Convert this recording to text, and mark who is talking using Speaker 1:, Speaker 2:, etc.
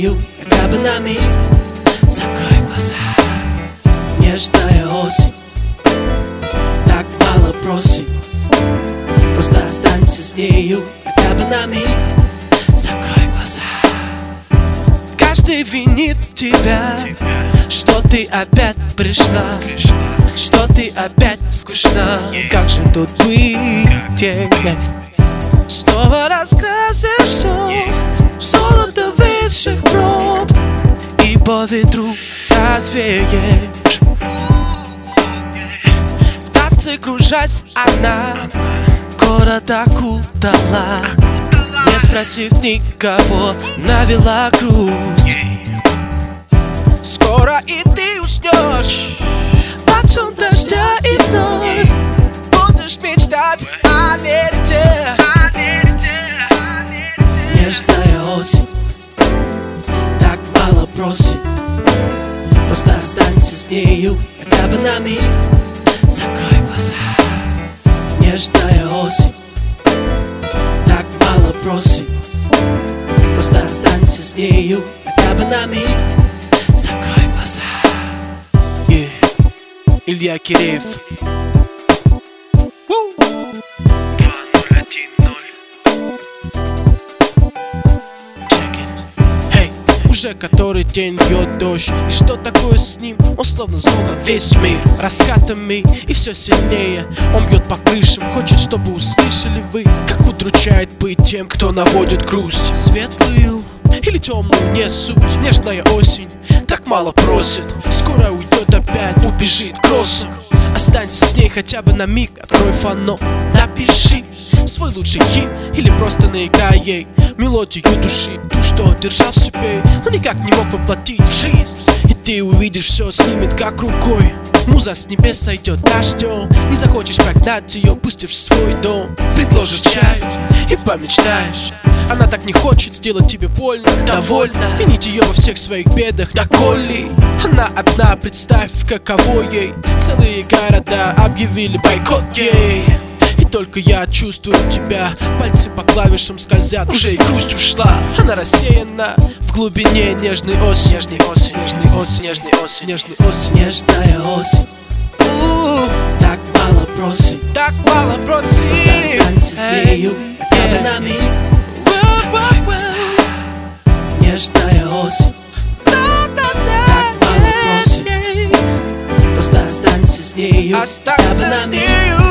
Speaker 1: нею хотя бы на миг. Закрой глаза, нежная осень так мало просит. Просто останься с нею хотя бы на миг. Закрой глаза. Каждый винит тебя, что ты опять пришла, что ты опять скучна. Как же тут быть? Снова раскрасишь все в золото высших проб и по ветру развеешь. В танце кружась она город окутала, не спросив никого, навела грусть. Скоро и ты уснешь под шум дождя и вновь будешь мечтать о верите. Нежная осень так мало просит. Просто останься с нею хотя бы на миг. Закрой глаза. Нежная осень так мало просит. Просто останься с нею хотя бы на миг. Закрой глаза. Илья Киреев. Уже который день льет дождь, и что такое с ним? Он словно зло на весь мир. Раскатами и все сильнее он бьет по крышам, хочет, чтобы услышали вы, как удручает быть тем, кто наводит грусть. Светлую или темную не суть. Нежная осень так мало просит. Скоро уйдет опять, убежит кроссом. Останься с ней хотя бы на миг. Открой фано, напиши свой лучший хит или просто наиграй ей мелодию души, ту, что держал в себе, но никак не мог воплотить в жизнь. И ты увидишь, все снимет как рукой. Муза с небес сойдет дождем. Не захочешь прогнать ее, пустишь в свой дом. Предложишь чай и помечтаешь. Она так не хочет сделать тебе больно, довольно винить ее во всех своих бедах. Доколе она одна, представь, каково ей. Целые города объявили бойкот ей. И только я чувствую тебя, пальцы по клавишам скользят, уже и грусть ушла. Она рассеяна в глубине нежной осень. Нежной осень, нежной осень, нежной осень, нежной осень. Нежная осень так мало просит. Так мало просит. Просто останься с нею хотя бы на миг. Закрой глаза. Нежная осень так мало просит. Просто останься с нею хотя бы на миг.